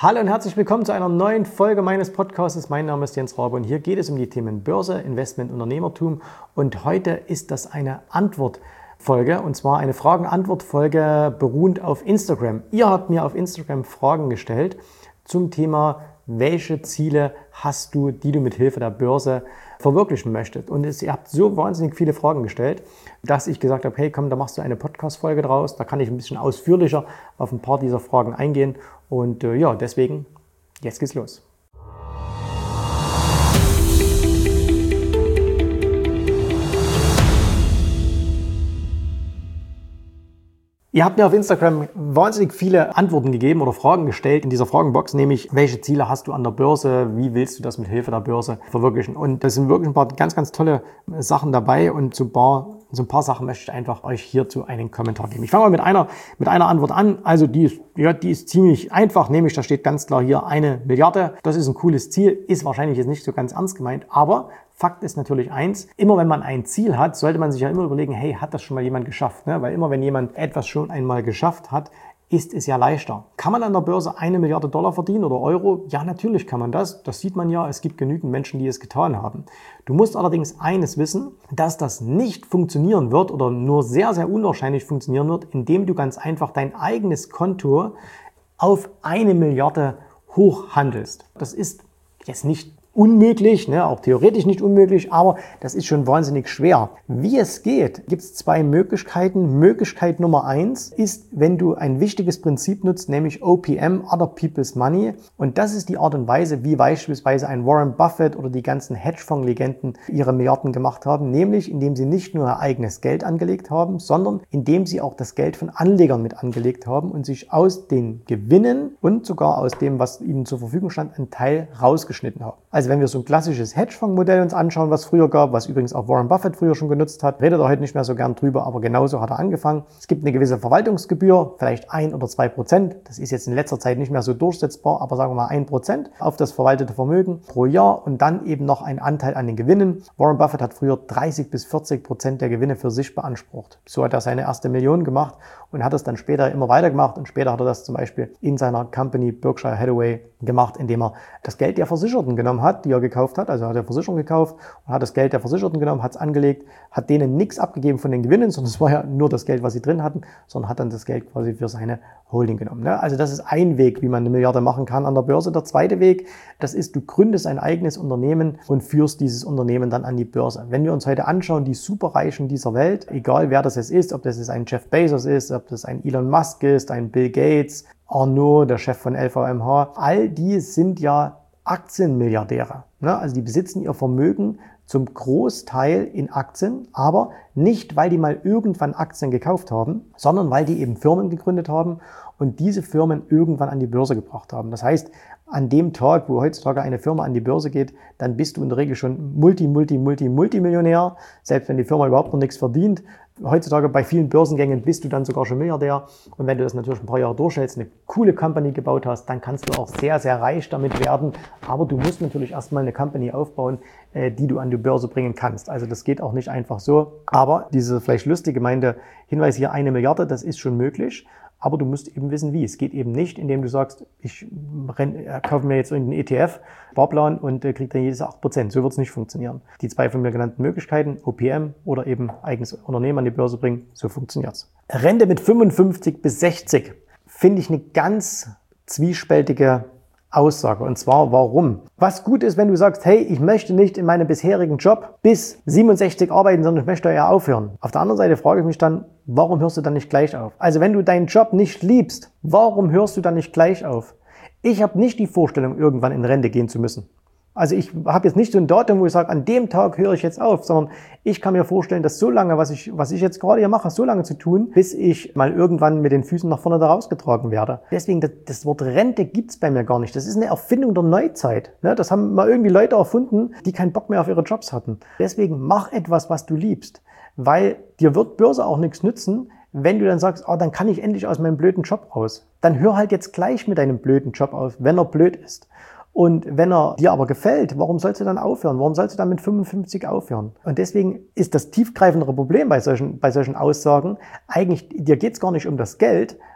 Hallo und herzlich willkommen zu einer neuen Folge meines Podcasts. Mein Name ist Jens Rabe und hier geht es um die Themen Börse, Investment, Unternehmertum. Und heute ist das eine Antwortfolge und zwar eine Fragen-Antwort-Folge beruhend auf Instagram. Ihr habt mir auf Instagram Fragen gestellt zum Thema, welche Ziele hast du, die du mit Hilfe der Börse verwirklichen möchtest. Und ihr habt so wahnsinnig viele Fragen gestellt, dass ich gesagt habe, hey komm, da machst du eine Podcast-Folge draus. Da kann ich ein bisschen ausführlicher auf ein paar dieser Fragen eingehen. Und ja, deswegen, jetzt geht's los. Ihr habt mir auf Instagram wahnsinnig viele Antworten gegeben oder Fragen gestellt in dieser Fragenbox, nämlich welche Ziele hast du an der Börse, wie willst du das mit Hilfe der Börse verwirklichen? Und da sind wirklich ein paar ganz, ganz tolle Sachen dabei und so ein paar Sachen möchte ich einfach euch hierzu einen Kommentar geben. Ich fange mal mit einer Antwort an. Also die ist ziemlich einfach, nämlich da steht ganz klar hier 1 Milliarde. Das ist ein cooles Ziel, ist wahrscheinlich jetzt nicht so ganz ernst gemeint, aber Fakt ist natürlich eins, immer wenn man ein Ziel hat, sollte man sich ja immer überlegen, hey, hat das schon mal jemand geschafft? Ne? Weil immer wenn jemand etwas schon einmal geschafft hat, ist es ja leichter. Kann man an der Börse 1 Milliarde Dollar verdienen oder Euro? Ja, natürlich kann man das. Das sieht man ja, es gibt genügend Menschen, die es getan haben. Du musst allerdings eines wissen, dass das nicht funktionieren wird oder nur sehr, sehr unwahrscheinlich funktionieren wird, indem du ganz einfach dein eigenes Konto auf 1 Milliarde hochhandelst. Das ist jetzt nicht unmöglich, ne, auch theoretisch nicht unmöglich, aber das ist schon wahnsinnig schwer. Wie es geht, gibt es 2 Möglichkeiten. Möglichkeit Nummer 1 ist, wenn du ein wichtiges Prinzip nutzt, nämlich OPM, Other People's Money. Und das ist die Art und Weise, wie beispielsweise ein Warren Buffett oder die ganzen Hedgefonds-Legenden ihre Milliarden gemacht haben, nämlich indem sie nicht nur ihr eigenes Geld angelegt haben, sondern indem sie auch das Geld von Anlegern mit angelegt haben und sich aus den Gewinnen und sogar aus dem, was ihnen zur Verfügung stand, einen Teil rausgeschnitten haben. Also wenn wir so ein klassisches Hedgefonds-Modell uns anschauen, was früher gab, was übrigens auch Warren Buffett früher schon genutzt hat, redet er heute nicht mehr so gern drüber, aber genauso hat er angefangen. Es gibt eine gewisse Verwaltungsgebühr, vielleicht 1 oder 2%. Das ist jetzt in letzter Zeit nicht mehr so durchsetzbar, aber sagen wir mal 1% auf das verwaltete Vermögen pro Jahr und dann eben noch ein Anteil an den Gewinnen. Warren Buffett hat früher 30-40% der Gewinne für sich beansprucht. So hat er seine erste Million gemacht und hat es dann später immer weiter gemacht und später hat er das zum Beispiel in seiner Company Berkshire Hathaway gemacht, indem er das Geld der Versicherten genommen hat, die er gekauft hat, also hat er Versicherung gekauft und hat das Geld der Versicherten genommen, hat es angelegt, hat denen nichts abgegeben von den Gewinnen, sondern es war ja nur das Geld, was sie drin hatten, sondern hat dann das Geld quasi für seine Holding genommen. Also das ist ein Weg, wie man 1 Milliarde machen kann an der Börse. Der zweite Weg, das ist, du gründest ein eigenes Unternehmen und führst dieses Unternehmen dann an die Börse. Wenn wir uns heute anschauen, die Superreichen dieser Welt, egal wer das jetzt ist, ob das jetzt ein Jeff Bezos ist, ob das ein Elon Musk ist, ein Bill Gates, Arnault, der Chef von LVMH, all die sind ja Aktienmilliardäre. Also die besitzen ihr Vermögen zum Großteil in Aktien, aber nicht, weil die mal irgendwann Aktien gekauft haben, sondern weil die eben Firmen gegründet haben und diese Firmen irgendwann an die Börse gebracht haben. Das heißt, an dem Tag, wo heutzutage eine Firma an die Börse geht, dann bist du in der Regel schon Multimillionär, selbst wenn die Firma überhaupt noch nichts verdient. Heutzutage bei vielen Börsengängen bist du dann sogar schon Milliardär. Und wenn du das natürlich ein paar Jahre durchhältst, eine coole Company gebaut hast, dann kannst du auch sehr, sehr reich damit werden. Aber du musst natürlich erstmal eine Company aufbauen, die du an die Börse bringen kannst. Also das geht auch nicht einfach so. Aber diese vielleicht lustig gemeinte Hinweis hier 1 Milliarde, das ist schon möglich. Aber du musst eben wissen, wie. Es geht eben nicht, indem du sagst, ich kaufe mir jetzt irgendeinen ETF, Sparplan und kriege dann jedes 8%. So wird es nicht funktionieren. Die 2 von mir genannten Möglichkeiten, OPM oder eben eigenes Unternehmen an die Börse bringen, so funktioniert's. Rente mit 55 bis 60 finde ich eine ganz zwiespältige Aussage. Und zwar, warum? Was gut ist, wenn du sagst, hey, ich möchte nicht in meinem bisherigen Job bis 67 arbeiten, sondern ich möchte eher aufhören. Auf der anderen Seite frage ich mich dann, warum hörst du dann nicht gleich auf? Also wenn du deinen Job nicht liebst, warum hörst du dann nicht gleich auf? Ich habe nicht die Vorstellung, irgendwann in Rente gehen zu müssen. Also ich habe jetzt nicht so ein Datum, wo ich sage, an dem Tag höre ich jetzt auf, sondern ich kann mir vorstellen, dass so lange, was ich jetzt gerade hier mache, so lange zu tun, bis ich mal irgendwann mit den Füßen nach vorne da rausgetragen werde. Deswegen, das Wort Rente gibt's bei mir gar nicht. Das ist eine Erfindung der Neuzeit. Das haben mal irgendwie Leute erfunden, die keinen Bock mehr auf ihre Jobs hatten. Deswegen mach etwas, was du liebst, weil dir wird Börse auch nichts nützen, wenn du dann sagst, dann kann ich endlich aus meinem blöden Job raus. Dann hör halt jetzt gleich mit deinem blöden Job auf, wenn er blöd ist. Und wenn er dir aber gefällt, warum sollst du dann aufhören? Warum sollst du dann mit 55 aufhören? Und deswegen ist das tiefgreifendere Problem bei solchen Aussagen eigentlich, dir geht's gar nicht um das Geld,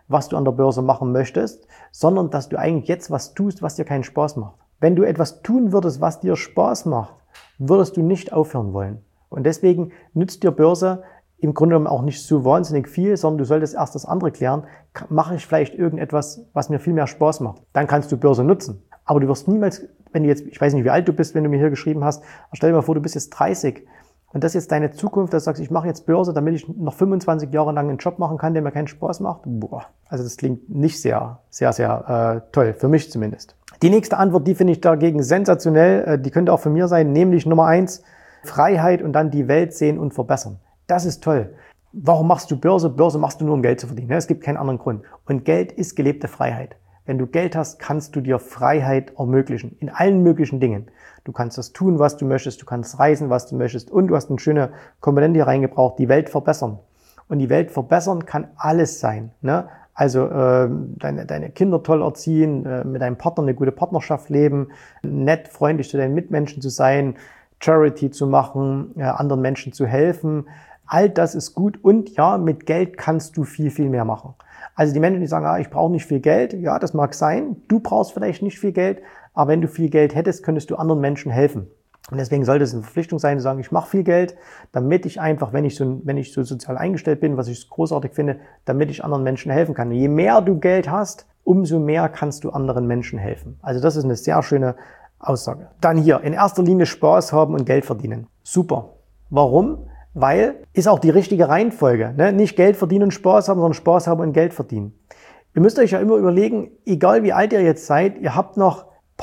was du an der Börse machen möchtest, sondern dass du eigentlich jetzt was tust, was dir keinen Spaß macht. Wenn du etwas tun würdest, was dir Spaß macht, würdest du nicht aufhören wollen. Und deswegen nützt dir Börse im Grunde genommen auch nicht so wahnsinnig viel, sondern du solltest erst das andere klären. Mache ich vielleicht irgendetwas, was mir viel mehr Spaß macht? Dann kannst du Börse nutzen. Aber du wirst niemals, wenn du jetzt, ich weiß nicht, wie alt du bist, wenn du mir hier geschrieben hast, aber stell dir mal vor, du bist jetzt 30 und das ist jetzt deine Zukunft, dass du sagst, ich mache jetzt Börse, damit ich noch 25 Jahre lang einen Job machen kann, der mir keinen Spaß macht. Boah, also das klingt nicht sehr toll, für mich zumindest. Die nächste Antwort, die finde ich dagegen sensationell, die könnte auch von mir sein, nämlich Nummer 1, Freiheit und dann die Welt sehen und verbessern. Das ist toll. Warum machst du Börse? Börse machst du nur, um Geld zu verdienen. Es gibt keinen anderen Grund. Und Geld ist gelebte Freiheit. Wenn du Geld hast, kannst du dir Freiheit ermöglichen. In allen möglichen Dingen. Du kannst das tun, was du möchtest. Du kannst reisen, was du möchtest. Und du hast eine schöne Komponente hier reingebracht, die Welt verbessern. Und die Welt verbessern kann alles sein. Ne? Also deine Kinder toll erziehen, mit deinem Partner eine gute Partnerschaft leben, nett, freundlich zu deinen Mitmenschen zu sein, Charity zu machen, anderen Menschen zu helfen. All das ist gut und ja, mit Geld kannst du viel, viel mehr machen. Also die Menschen, die sagen, ich brauche nicht viel Geld, ja, das mag sein. Du brauchst vielleicht nicht viel Geld, aber wenn du viel Geld hättest, könntest du anderen Menschen helfen. Und deswegen sollte es eine Verpflichtung sein, zu sagen, ich mache viel Geld, damit ich einfach, wenn ich so sozial eingestellt bin, was ich großartig finde, damit ich anderen Menschen helfen kann. Je mehr du Geld hast, umso mehr kannst du anderen Menschen helfen. Also das ist eine sehr schöne Aussage. Dann hier, in erster Linie Spaß haben und Geld verdienen. Super. Warum? Weil, ist auch die richtige Reihenfolge. Ne? Nicht Geld verdienen und Spaß haben, sondern Spaß haben und Geld verdienen. Ihr müsst euch ja immer überlegen, egal wie alt ihr jetzt seid, ihr habt noch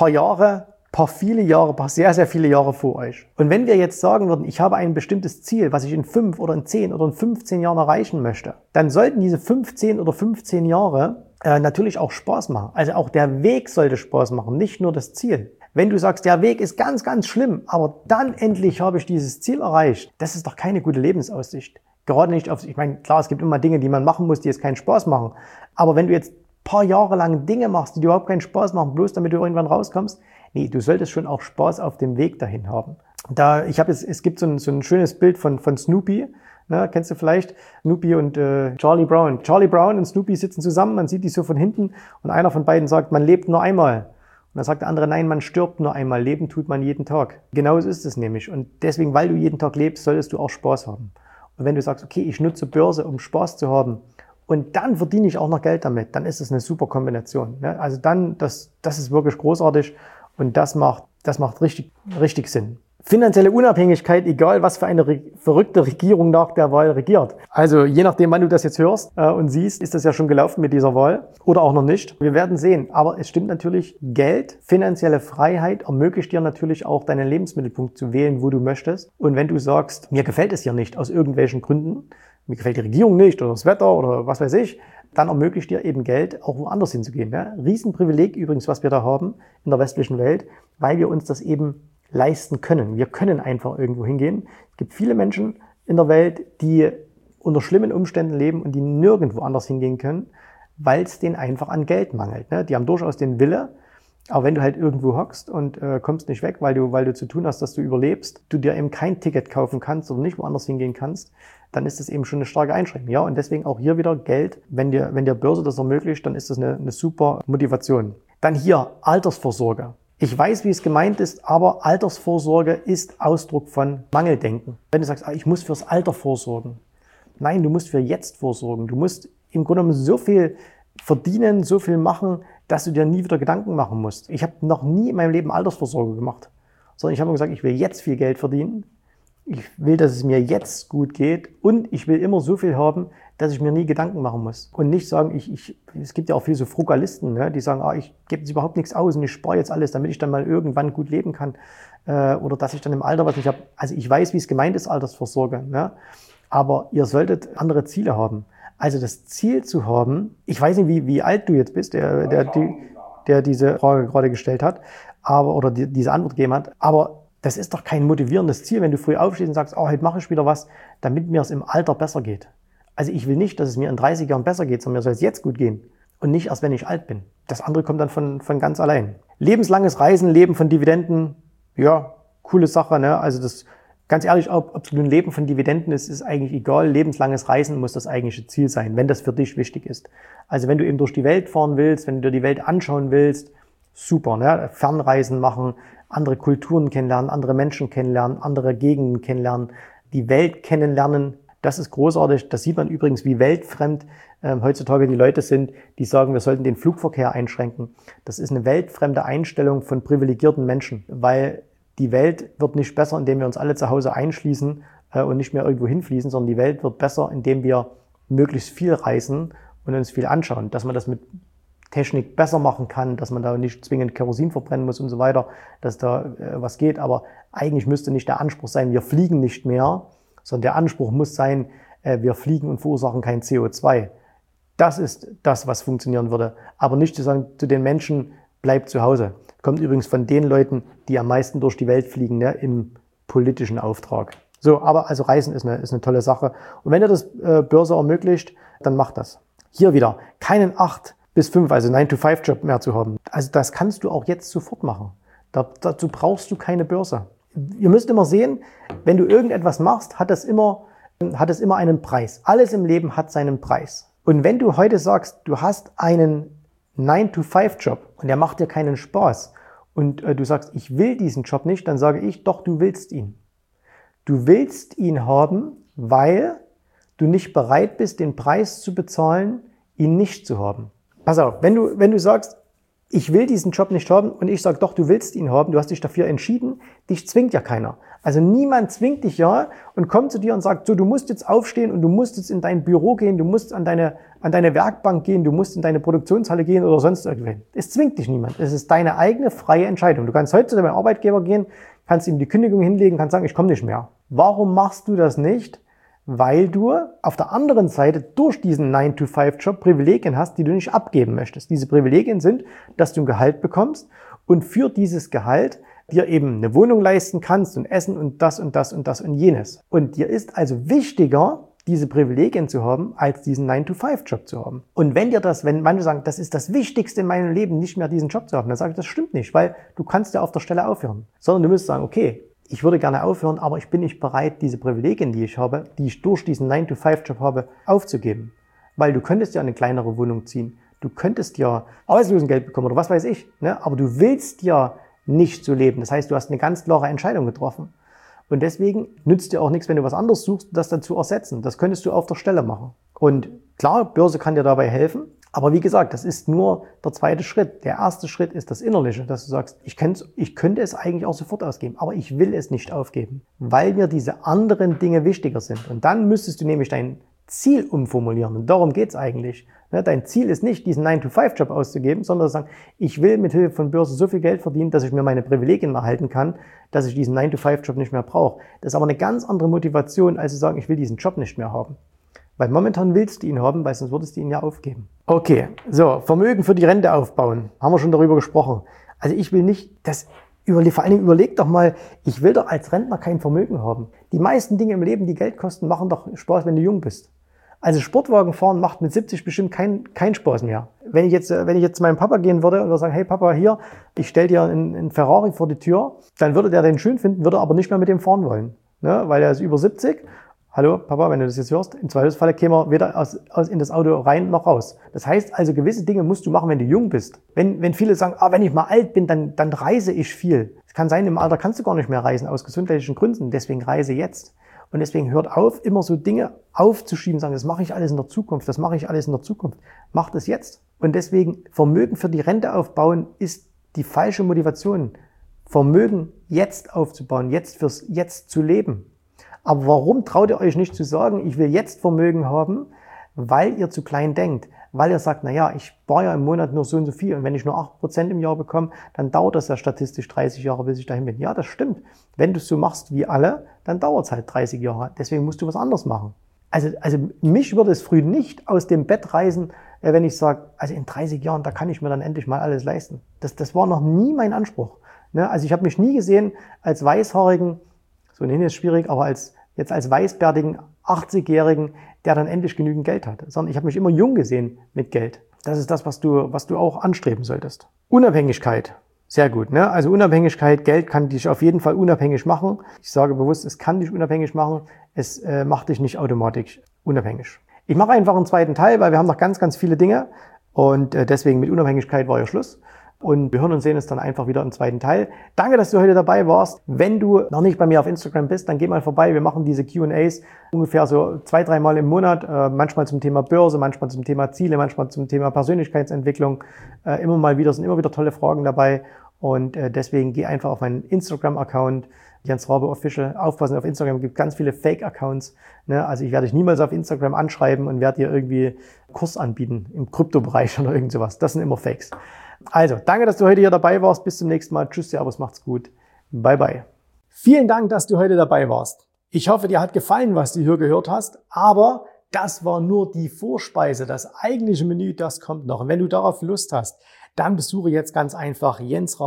viele Jahre, sehr, sehr viele Jahre vor euch. Und wenn wir jetzt sagen würden, ich habe ein bestimmtes Ziel, was ich in 5 oder in 10 oder in 15 Jahren erreichen möchte, dann sollten diese 15 oder 15 Jahre natürlich auch Spaß machen. Also auch der Weg sollte Spaß machen, nicht nur das Ziel. Wenn du sagst, der Weg ist ganz, ganz schlimm, aber dann endlich habe ich dieses Ziel erreicht, das ist doch keine gute Lebensaussicht. Gerade nicht ich meine, klar, es gibt immer Dinge, die man machen muss, die jetzt keinen Spaß machen. Aber wenn du jetzt ein paar Jahre lang Dinge machst, die dir überhaupt keinen Spaß machen, bloß damit du irgendwann rauskommst, nee, du solltest schon auch Spaß auf dem Weg dahin haben. Es gibt so ein schönes Bild von Snoopy, ne, kennst du vielleicht? Snoopy und Charlie Brown. Charlie Brown und Snoopy sitzen zusammen, man sieht die so von hinten und einer von beiden sagt, man lebt nur einmal. Und dann sagt der andere, nein, man stirbt nur einmal, leben tut man jeden Tag. Genau so ist es nämlich. Und deswegen, weil du jeden Tag lebst, solltest du auch Spaß haben. Und wenn du sagst, okay, ich nutze Börse, um Spaß zu haben und dann verdiene ich auch noch Geld damit, dann ist es eine super Kombination. Ne? Also dann, das ist wirklich großartig und das macht richtig Sinn. Finanzielle Unabhängigkeit, egal was für eine verrückte Regierung nach der Wahl regiert. Also je nachdem, wann du das jetzt hörst und siehst, ist das ja schon gelaufen mit dieser Wahl oder auch noch nicht. Wir werden sehen. Aber es stimmt natürlich, Geld, finanzielle Freiheit ermöglicht dir natürlich auch deinen Lebensmittelpunkt zu wählen, wo du möchtest. Und wenn du sagst, mir gefällt es hier nicht aus irgendwelchen Gründen, mir gefällt die Regierung nicht oder das Wetter oder was weiß ich, dann ermöglicht dir eben Geld, auch woanders hinzugehen. Ne? Riesenprivileg übrigens, was wir da haben in der westlichen Welt, weil wir uns das eben leisten können. Wir können einfach irgendwo hingehen. Es gibt viele Menschen in der Welt, die unter schlimmen Umständen leben und die nirgendwo anders hingehen können, weil es denen einfach an Geld mangelt. Ne? Die haben durchaus den Wille, aber wenn du halt irgendwo hockst und kommst nicht weg, weil du zu tun hast, dass du überlebst, du dir eben kein Ticket kaufen kannst oder nicht woanders hingehen kannst, dann ist das eben schon eine starke Einschränkung. Ja, und deswegen auch hier wieder Geld. Wenn dir Börse das ermöglicht, dann ist das eine super Motivation. Dann hier Altersvorsorge. Ich weiß, wie es gemeint ist, aber Altersvorsorge ist Ausdruck von Mangeldenken. Wenn du sagst, ich muss fürs Alter vorsorgen. Nein, du musst für jetzt vorsorgen. Du musst im Grunde genommen so viel verdienen, so viel machen, dass du dir nie wieder Gedanken machen musst. Ich habe noch nie in meinem Leben Altersvorsorge gemacht, sondern ich habe immer gesagt, ich will jetzt viel Geld verdienen. Ich will, dass es mir jetzt gut geht und ich will immer so viel haben, dass ich mir nie Gedanken machen muss. Und nicht sagen, es gibt ja auch viele so Frugalisten, ne, die sagen, ich gebe jetzt überhaupt nichts aus und ich spare jetzt alles, damit ich dann mal irgendwann gut leben kann. Oder dass ich dann im Alter was nicht habe. Also ich weiß, wie es gemeint ist, Altersvorsorge. Ne? Aber ihr solltet andere Ziele haben. Also das Ziel zu haben, ich weiß nicht, wie alt du jetzt bist, der diese Frage gerade gestellt hat, oder diese Antwort gegeben hat, aber das ist doch kein motivierendes Ziel, wenn du früh aufstehst und sagst, heute mache ich wieder was, damit mir es im Alter besser geht. Also ich will nicht, dass es mir in 30 Jahren besser geht, sondern mir soll es jetzt gut gehen und nicht erst, wenn ich alt bin. Das andere kommt dann von ganz allein. Lebenslanges Reisen, Leben von Dividenden, ja, coole Sache, ne? Also das Ganz ehrlich, ob es ein Leben von Dividenden ist, ist eigentlich egal. Lebenslanges Reisen muss das eigentliche Ziel sein, wenn das für dich wichtig ist. Also wenn du eben durch die Welt fahren willst, wenn du dir die Welt anschauen willst, super, ne? Fernreisen machen, andere Kulturen kennenlernen, andere Menschen kennenlernen, andere Gegenden kennenlernen, die Welt kennenlernen. Das ist großartig. Das sieht man übrigens, wie weltfremd heutzutage die Leute sind, die sagen, wir sollten den Flugverkehr einschränken. Das ist eine weltfremde Einstellung von privilegierten Menschen, weil die Welt wird nicht besser, indem wir uns alle zu Hause einschließen und nicht mehr irgendwo hinfließen, sondern die Welt wird besser, indem wir möglichst viel reisen und uns viel anschauen. Dass man das mit Technik besser machen kann, dass man da nicht zwingend Kerosin verbrennen muss und so weiter, dass da was geht. Aber eigentlich müsste nicht der Anspruch sein, wir fliegen nicht mehr, sondern der Anspruch muss sein, wir fliegen und verursachen kein CO2. Das ist das, was funktionieren würde. Aber nicht zu sagen zu den Menschen, bleibt zu Hause. Kommt übrigens von den Leuten, die am meisten durch die Welt fliegen, ne, im politischen Auftrag. So, aber also Reisen ist eine tolle Sache. Und wenn ihr das Börse ermöglicht, dann macht das. Hier wieder, keinen 8 bis 5, also 9-to-5-Job mehr zu haben. Also das kannst du auch jetzt sofort machen. Dazu brauchst du keine Börse. Ihr müsst immer sehen, wenn du irgendetwas machst, hat es immer einen Preis. Alles im Leben hat seinen Preis. Und wenn du heute sagst, du hast einen 9-to-5-Job und der macht dir keinen Spaß und du sagst, ich will diesen Job nicht, dann sage ich, doch, du willst ihn. Du willst ihn haben, weil du nicht bereit bist, den Preis zu bezahlen, ihn nicht zu haben. Pass auf, wenn du sagst, ich will diesen Job nicht haben und ich sage, doch, du willst ihn haben, du hast dich dafür entschieden, dich zwingt ja keiner. Also niemand zwingt dich ja und kommt zu dir und sagt, so, du musst jetzt aufstehen und du musst jetzt in dein Büro gehen, du musst an deine Werkbank gehen, du musst in deine Produktionshalle gehen oder sonst irgendwen. Es zwingt dich niemand. Es ist deine eigene freie Entscheidung. Du kannst heute zu deinem Arbeitgeber gehen, kannst ihm die Kündigung hinlegen, kannst sagen, ich komme nicht mehr. Warum machst du das nicht? Weil du auf der anderen Seite durch diesen 9-to-5-Job Privilegien hast, die du nicht abgeben möchtest. Diese Privilegien sind, dass du ein Gehalt bekommst und für dieses Gehalt dir eben eine Wohnung leisten kannst und Essen und das und das und das und jenes. Und dir ist also wichtiger, diese Privilegien zu haben, als diesen 9-to-5-Job zu haben. Und wenn manche sagen, das ist das Wichtigste in meinem Leben, nicht mehr diesen Job zu haben, dann sage ich, das stimmt nicht, weil du kannst ja auf der Stelle aufhören. Sondern du musst sagen, okay, ich würde gerne aufhören, aber ich bin nicht bereit, diese Privilegien, die ich habe, die ich durch diesen 9-to-5-Job habe, aufzugeben. Weil du könntest ja eine kleinere Wohnung ziehen, du könntest ja Arbeitslosengeld bekommen oder was weiß ich, ne? Aber du willst ja nicht so leben. Das heißt, du hast eine ganz klare Entscheidung getroffen. Und deswegen nützt dir auch nichts, wenn du was anderes suchst, das dann zu ersetzen. Das könntest du auf der Stelle machen. Und klar, Börse kann dir dabei helfen. Aber wie gesagt, das ist nur der zweite Schritt. Der erste Schritt ist das Innerliche, dass du sagst, ich könnte es eigentlich auch sofort ausgeben, aber ich will es nicht aufgeben, weil mir diese anderen Dinge wichtiger sind. Und dann müsstest du nämlich dein Ziel umformulieren. Und darum geht's eigentlich. Dein Ziel ist nicht, diesen 9-to-5-Job auszugeben, sondern zu sagen, ich will mit Hilfe von Börse so viel Geld verdienen, dass ich mir meine Privilegien erhalten kann, dass ich diesen 9-to-5-Job nicht mehr brauche. Das ist aber eine ganz andere Motivation, als zu sagen, ich will diesen Job nicht mehr haben. Weil momentan willst du ihn haben, weil sonst würdest du ihn ja aufgeben. Okay, so, Vermögen für die Rente aufbauen. Haben wir schon darüber gesprochen. Also ich will nicht, vor allen Dingen überleg doch mal, ich will doch als Rentner kein Vermögen haben. Die meisten Dinge im Leben, die Geld kosten, machen doch Spaß, wenn du jung bist. Also Sportwagen fahren macht mit 70 bestimmt kein Spaß mehr. Wenn ich jetzt zu meinem Papa gehen würde und sagen, hey Papa, hier, ich stell dir einen Ferrari vor die Tür, dann würde der den schön finden, würde aber nicht mehr mit dem fahren wollen. Ne? Weil er ist über 70. Hallo Papa, wenn du das jetzt hörst, im Zweifelsfall kämen wir weder in das Auto rein noch raus. Das heißt also, gewisse Dinge musst du machen, wenn du jung bist. Wenn viele sagen, wenn ich mal alt bin, dann reise ich viel. Es kann sein, im Alter kannst du gar nicht mehr reisen, aus gesundheitlichen Gründen, deswegen reise jetzt. Und deswegen hört auf, immer so Dinge aufzuschieben, sagen, das mache ich alles in der Zukunft, das mache ich alles in der Zukunft. Mach das jetzt. Und deswegen, Vermögen für die Rente aufbauen ist die falsche Motivation. Vermögen jetzt aufzubauen, fürs Jetzt zu leben. Aber warum traut ihr euch nicht zu sagen, ich will jetzt Vermögen haben? Weil ihr zu klein denkt. Weil ihr sagt, naja, ich spare ja im Monat nur so und so viel und wenn ich nur 8% im Jahr bekomme, dann dauert das ja statistisch 30 Jahre, bis ich dahin bin. Ja, das stimmt. Wenn du es so machst wie alle, dann dauert es halt 30 Jahre. Deswegen musst du was anderes machen. Also mich würde es früh nicht aus dem Bett reißen, wenn ich sage, also in 30 Jahren, da kann ich mir dann endlich mal alles leisten. Das war noch nie mein Anspruch. Also ich habe mich nie gesehen als weißhaarigen, so nennen ist schwierig, aber als weißbärtigen 80-Jährigen, der dann endlich genügend Geld hatte. Sondern ich habe mich immer jung gesehen mit Geld. Das ist das, was du auch anstreben solltest. Unabhängigkeit. Sehr gut, ne? Also Unabhängigkeit, Geld kann dich auf jeden Fall unabhängig machen. Ich sage bewusst, es kann dich unabhängig machen. Es macht dich nicht automatisch unabhängig. Ich mache einfach einen zweiten Teil, weil wir haben noch ganz, ganz viele Dinge. Und deswegen mit Unabhängigkeit war ja Schluss. Und wir hören und sehen uns dann einfach wieder im zweiten Teil. Danke, dass du heute dabei warst. Wenn du noch nicht bei mir auf Instagram bist, dann geh mal vorbei. Wir machen diese Q&As ungefähr so 2-3 Mal im Monat. Manchmal zum Thema Börse, manchmal zum Thema Ziele, manchmal zum Thema Persönlichkeitsentwicklung. Sind immer wieder tolle Fragen dabei. Und deswegen geh einfach auf meinen Instagram-Account, Jens Rabe Official. Aufpassen, auf Instagram gibt ganz viele Fake-Accounts. Ne? Also ich werde dich niemals auf Instagram anschreiben und werde dir irgendwie Kurs anbieten im Kryptobereich oder irgend sowas. Das sind immer Fakes. Also, danke, dass du heute hier dabei warst. Bis zum nächsten Mal. Tschüss, Servus, macht's gut. Bye, bye. Vielen Dank, dass du heute dabei warst. Ich hoffe, dir hat gefallen, was du hier gehört hast, aber das war nur die Vorspeise. Das eigentliche Menü, das kommt noch. Und wenn du darauf Lust hast, dann besuche jetzt ganz einfach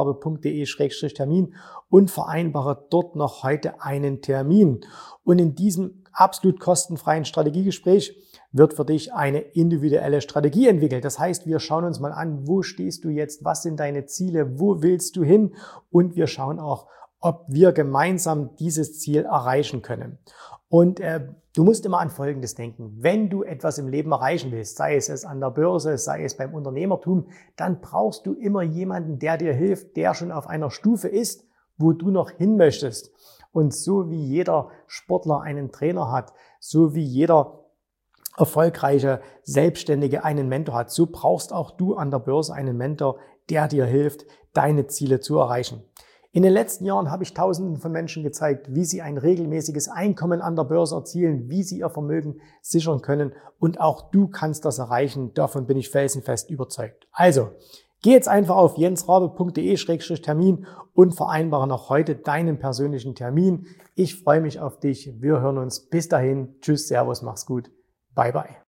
jensrabe.de/Termin und vereinbare dort noch heute einen Termin. Und in diesem absolut kostenfreien Strategiegespräch wird für dich eine individuelle Strategie entwickelt. Das heißt, wir schauen uns mal an, wo stehst du jetzt, was sind deine Ziele, wo willst du hin, und wir schauen auch, ob wir gemeinsam dieses Ziel erreichen können. Und du musst immer an Folgendes denken: Wenn du etwas im Leben erreichen willst, sei es an der Börse, sei es beim Unternehmertum, dann brauchst du immer jemanden, der dir hilft, der schon auf einer Stufe ist, wo du noch hin möchtest. Und so wie jeder Sportler einen Trainer hat, so wie jeder erfolgreiche Selbstständige einen Mentor hat, so brauchst auch du an der Börse einen Mentor, der dir hilft, deine Ziele zu erreichen. In den letzten Jahren habe ich Tausenden von Menschen gezeigt, wie sie ein regelmäßiges Einkommen an der Börse erzielen, wie sie ihr Vermögen sichern können, und auch du kannst das erreichen. Davon bin ich felsenfest überzeugt. Also, geh jetzt einfach auf jensrabe.de/Termin und vereinbare noch heute deinen persönlichen Termin. Ich freue mich auf dich. Wir hören uns. Bis dahin. Tschüss, Servus, mach's gut. Bye, bye.